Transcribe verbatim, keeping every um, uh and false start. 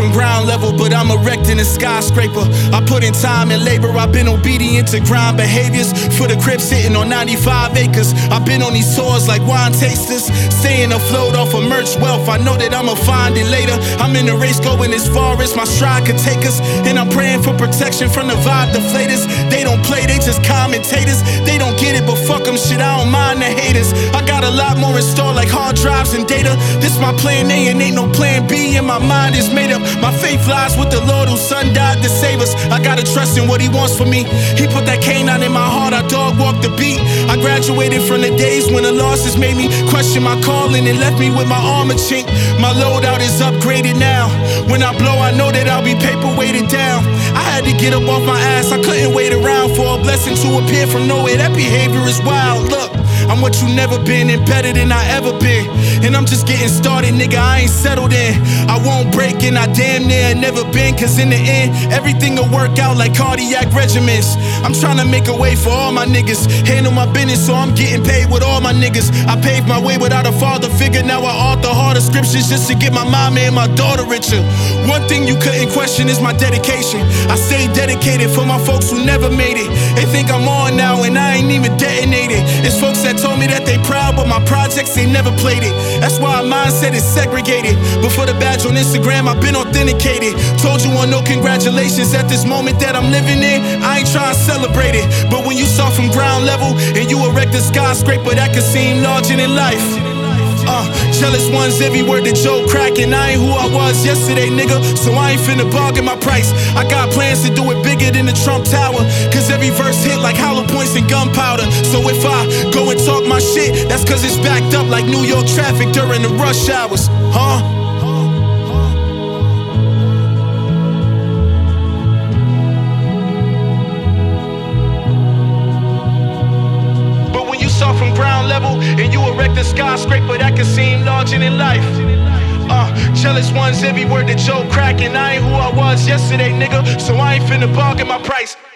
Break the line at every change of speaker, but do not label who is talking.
from ground level, but I'm erecting a skyscraper. I put in time and labor, I've been obedient to grind behaviors. For the crib sitting on ninety-five acres. I've been on these tours like wine tasters, staying afloat off of merch wealth. I know that I'ma find it later. I'm in the race going as far as my stride could take us, and I'm praying for protection from the vibe deflators. They don't play, they just commentators. They don't get it, but fuck them, shit, I don't mind the haters. I got a lot more installed like hard drives and data. This my plan A and ain't no plan B, and my mind is made up. My faith lies with the Lord whose son died to save us. I gotta trust in what he wants for me. He put that canine in my heart, I dog walk the beat. I graduated from the days when the losses made me question my calling and left me with my armor chink. My loadout is upgraded now. When I blow, I know that I'll be paper weighted down. I had to get up off my ass, I couldn't wait around for a blessing to appear from nowhere. That behavior is wild. Look, I'm what you never been and better than I ever been. And I'm just getting started, nigga, I ain't settled in. I won't break and I damn near never been, cause in the end, everything will work out like cardiac regimens. I'm trying to make a way for all my niggas, handle my business so I'm getting paid with all my niggas. I paved my way without a father figure, now I author harder scriptures just to get my mama and my daughter richer. One thing you couldn't question is my dedication. I stay dedicated for my folks who never made it. They think I'm on now and I ain't even detonated. It's folks that told me that they proud, but my projects, they never played it. That's why our mindset is segregated. But for the badge on Instagram, I've been authenticated. Told you on no congratulations at this moment that I'm living in. I ain't trying to celebrate it, but when you start from ground level and you erect a skyscraper that could seem larger than life. Uh, jealous ones, every word that Joe crackin'. I ain't who I was yesterday, nigga, so I ain't finna bargain my price. I got plans to do it bigger than the Trump Tower, cause every verse hit like hollow points and gunpowder. So if I go and talk my shit, that's cause it's backed up like New York traffic during the rush hours. Huh? Start from ground level and you erect a skyscraper that can seem larger than life. Uh, jealous ones, every word that Joe crackin'. I ain't who I was yesterday, nigga, so I ain't finna bargain my price.